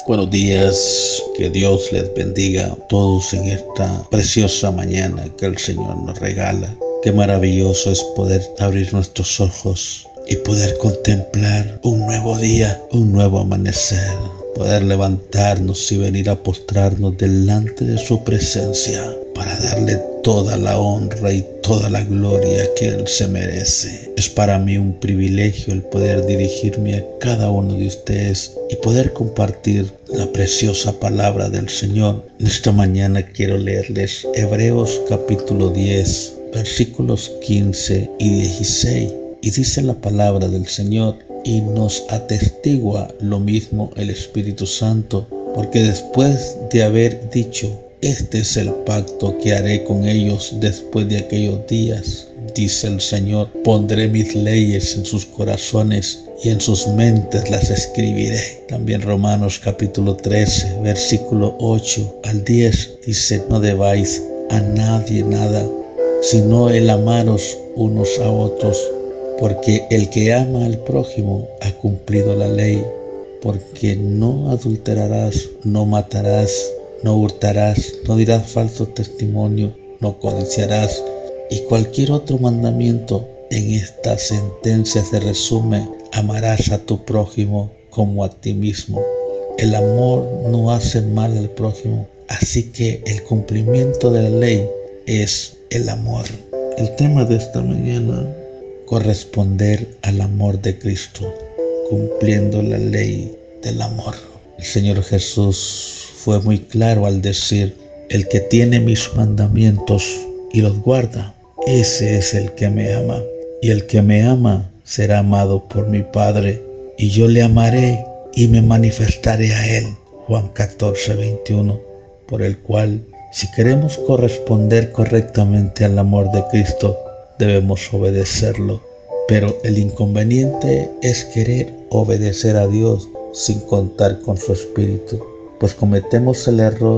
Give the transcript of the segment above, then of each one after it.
Buenos días, que Dios les bendiga a todos en esta preciosa mañana que el Señor nos regala. Qué maravilloso es poder abrir nuestros ojos y poder contemplar un nuevo día, un nuevo amanecer. Poder levantarnos y venir a postrarnos delante de su presencia para darle toda la honra y toda la gloria que Él se merece. Es para mí un privilegio el poder dirigirme a cada uno de ustedes y poder compartir la preciosa palabra del Señor. En esta mañana quiero leerles Hebreos capítulo 10, versículos 15 y 16. Y dice la palabra del Señor: y nos atestigua lo mismo el Espíritu Santo, porque después de haber dicho: este es el pacto que haré con ellos después de aquellos días, dice el Señor, pondré mis leyes en sus corazones y en sus mentes las escribiré. También Romanos capítulo 13, versículo 8 al 10 dice: no debáis a nadie nada, sino el amaros unos a otros, porque el que ama al prójimo ha cumplido la ley. Porque no adulterarás, no matarás, no hurtarás, no dirás falso testimonio, no codiciarás. Y cualquier otro mandamiento en esta sentencia se resume: amarás a tu prójimo como a ti mismo. El amor no hace mal al prójimo, así que el cumplimiento de la ley es el amor. El tema de esta mañana: corresponder al amor de Cristo, cumpliendo la ley del amor. El Señor Jesús fue muy claro al decir: el que tiene mis mandamientos y los guarda, ese es el que me ama. Y el que me ama será amado por mi Padre, y yo le amaré y me manifestaré a él. Juan 14, 21. Por el cual, si queremos corresponder correctamente al amor de Cristo, debemos obedecerlo. Pero el inconveniente es querer obedecer a Dios sin contar con su Espíritu, pues cometemos el error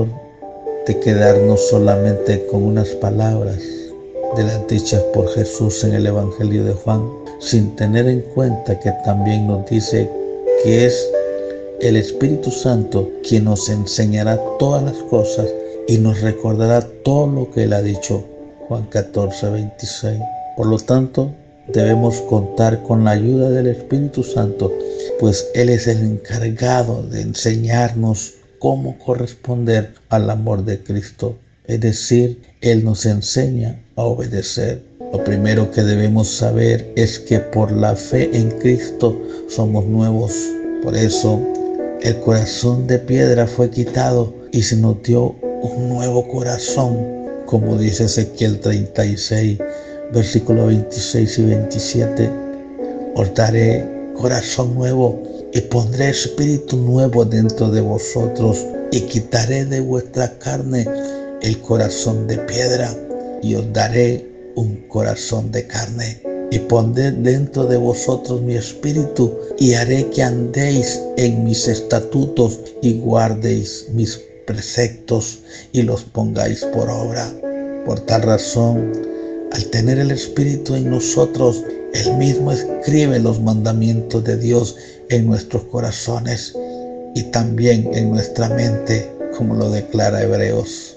de quedarnos solamente con unas palabras de las dichas por Jesús en el Evangelio de Juan, sin tener en cuenta que también nos dice que es el Espíritu Santo quien nos enseñará todas las cosas y nos recordará todo lo que Él ha dicho. Juan 14, 26. Por lo tanto, debemos contar con la ayuda del Espíritu Santo, pues Él es el encargado de enseñarnos cómo corresponder al amor de Cristo. Es decir, Él nos enseña a obedecer. Lo primero que debemos saber es que por la fe en Cristo somos nuevos. Por eso, el corazón de piedra fue quitado y se nos dio un nuevo corazón, como dice Ezequiel 36, versículos 26 y 27. Os daré corazón nuevo y pondré espíritu nuevo dentro de vosotros, y quitaré de vuestra carne el corazón de piedra, y os daré un corazón de carne. Y pondré dentro de vosotros mi espíritu, y haré que andéis en mis estatutos y guardéis mis preceptos y los pongáis por obra. Por tal razón, al tener el Espíritu en nosotros, Él mismo escribe los mandamientos de Dios en nuestros corazones y también en nuestra mente, como lo declara Hebreos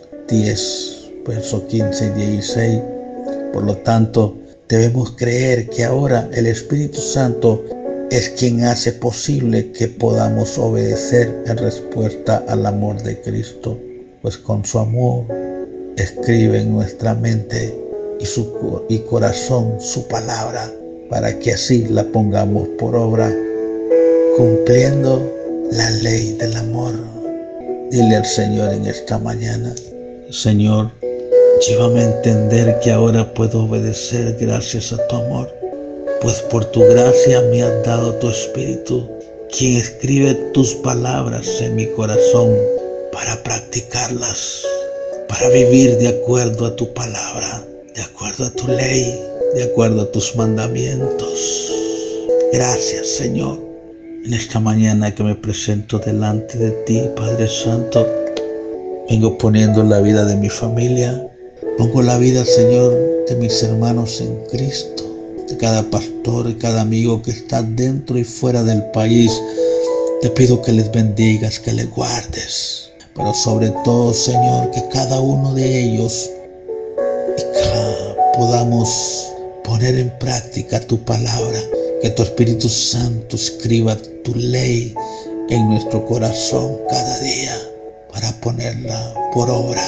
10, versos 15 y 16. Por lo tanto, debemos creer que ahora el Espíritu Santo es quien hace posible que podamos obedecer en respuesta al amor de Cristo, pues con su amor escribe en nuestra mente y corazón su palabra, para que así la pongamos por obra, cumpliendo la ley del amor. Dile al Señor en esta mañana: Señor, llévame a entender que ahora puedo obedecer gracias a tu amor, pues por tu gracia me has dado tu Espíritu, quien escribe tus palabras en mi corazón para practicarlas, para vivir de acuerdo a tu palabra, de acuerdo a tu ley, de acuerdo a tus mandamientos. Gracias, Señor. En esta mañana que me presento delante de ti, Padre Santo, vengo poniendo la vida de mi familia, pongo la vida, Señor, de mis hermanos en Cristo, de cada pastor y cada amigo que está dentro y fuera del país, Te pido que les bendigas, que les guardes, pero sobre todo, Señor, que cada uno de ellos podamos poner en práctica tu palabra, que tu Espíritu Santo escriba tu ley en nuestro corazón cada día para ponerla por obra.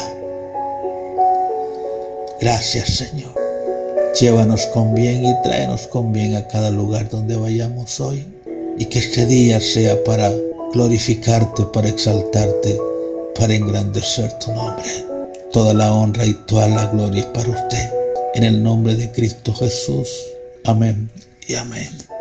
Gracias, Señor. Llévanos con bien y tráenos con bien a cada lugar donde vayamos hoy, y que este día sea para glorificarte, para exaltarte, para engrandecer tu nombre. Toda la honra y toda la gloria es para usted. En el nombre de Cristo Jesús. Amén y amén.